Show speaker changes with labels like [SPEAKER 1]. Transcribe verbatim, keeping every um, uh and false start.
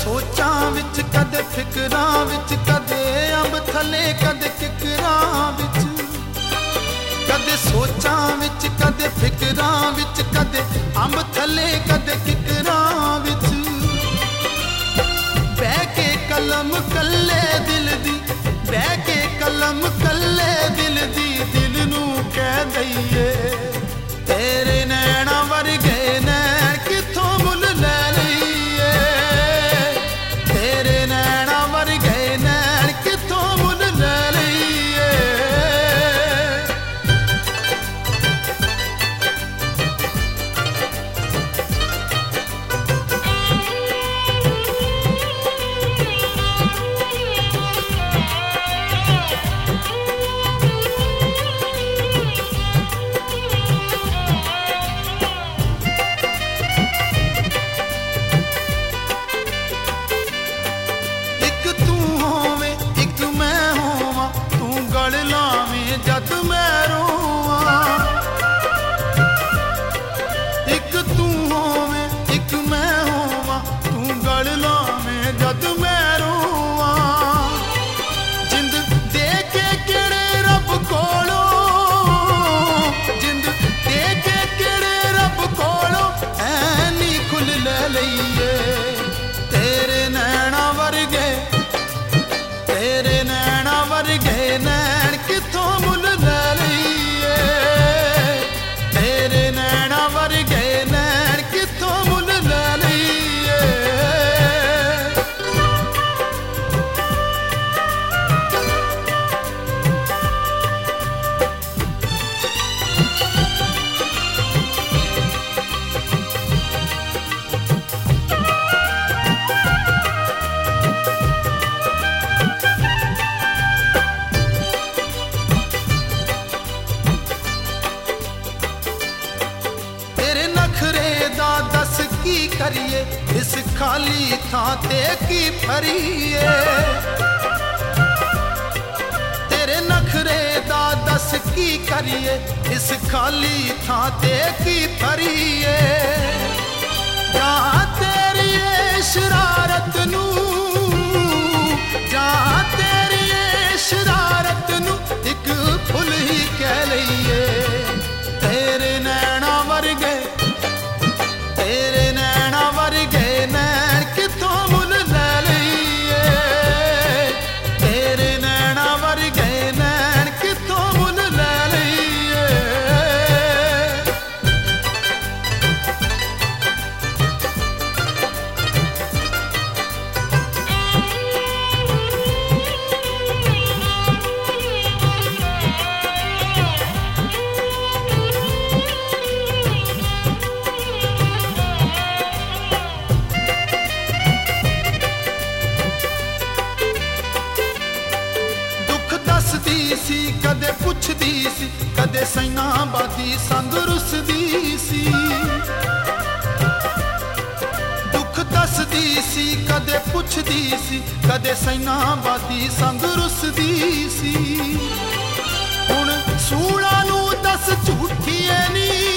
[SPEAKER 1] सोचां विच कदे फिकरां विच कदे अंब थले कदे किकरां विच कदे सोचां विच कदे फिकरां विच कदे अंब थले कदे किकरां विच बह के कलम कल्ले दिल दी बह के कलम कल्ले दिल दी दिल नू कह दईए तेरे नैना वर्गे नैन किथों मुल लै लईए तेरे नैना वर्गे नैन किथों मुल लै लईए जद मैं रोवां एक तू होवें एक मैं होवां तू गल लावें जद मैं रोवां जिंद दे के केड़े रब कोलों जिंद दे के केड़े रब कोलों ऐनी खुल लै लईए तेरे नैना वर्गे तेरे नैना वर्गे नैन किथों मुल लै लईए तेरे नैना वर्गे नैन किथों मुल लै लईए की करिए इस खाली थां ते की भरीए तेरे नखरे दा दस की करिए इस खाली थां ते की भरीए जहां तेरी शरारत नू जहां तेरी शरारत नू एक फुल ही कह लईए तेरे नैना वर्गे तेरे नैना वर्गे नैन किथों मुल लै लईए तेरे नैना वर्गे नैन किथों मुल लै लईए सी कदे पुछदी सी कदे सैना बादी संग रुसदी सी दुख दसदी सी कदे पुछदी सी कदे सैना बादी संग रुसदी सी हुण सूला नू दस झूठी नी